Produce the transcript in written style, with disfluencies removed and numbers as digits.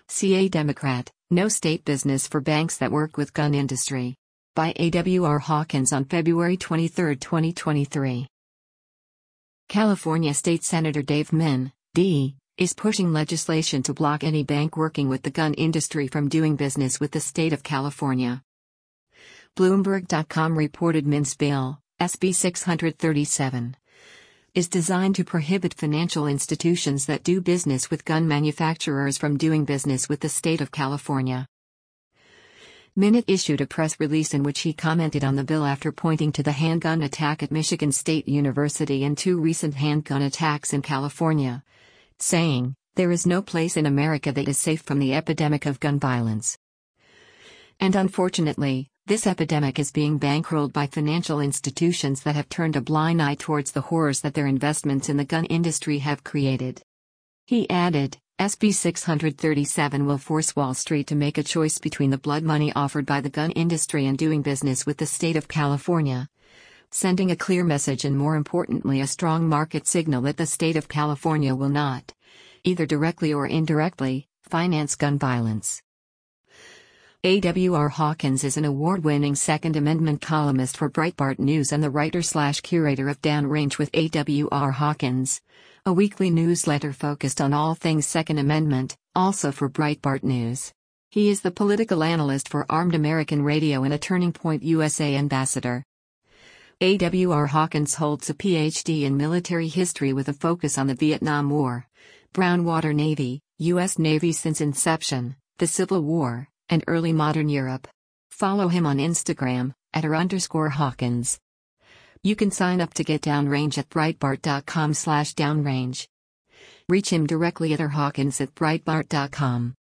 CA Democrat, no state business for banks that work with gun industry. By A.W.R. Hawkins on February 23, 2023. California State Senator Dave Min, D., is pushing legislation to block any bank working with the gun industry from doing business with the state of California. Bloomberg.com reported Min's bill, SB 637, is designed to prohibit financial institutions that do business with gun manufacturers from doing business with the state of California. Min issued a press release in which he commented on the bill after pointing to the handgun attack at Michigan State University and 2 recent handgun attacks in California, saying, "There is no place in America that is safe from the epidemic of gun violence. And unfortunately, this epidemic is being bankrolled by financial institutions that have turned a blind eye towards the horrors that their investments in the gun industry have created." He added, SB 637 will force Wall Street to make a choice between the blood money offered by the gun industry and doing business with the state of California, sending a clear message and, more importantly, a strong market signal that the state of California will not, either directly or indirectly, finance gun violence. A.W.R. Hawkins is an award-winning Second Amendment columnist for Breitbart News and the writer/curator of Downrange with A.W.R. Hawkins, a weekly newsletter focused on all things Second Amendment, also for Breitbart News. He is the political analyst for Armed American Radio and a Turning Point USA ambassador. A.W.R. Hawkins holds a Ph.D. in military history with a focus on the Vietnam War, Brown Water Navy, U.S. Navy since inception, the Civil War, and early modern Europe. Follow him on Instagram, @r_Hawkins. You can sign up to get Downrange at Breitbart.com/Downrange. Reach him directly at rhawkins@Breitbart.com.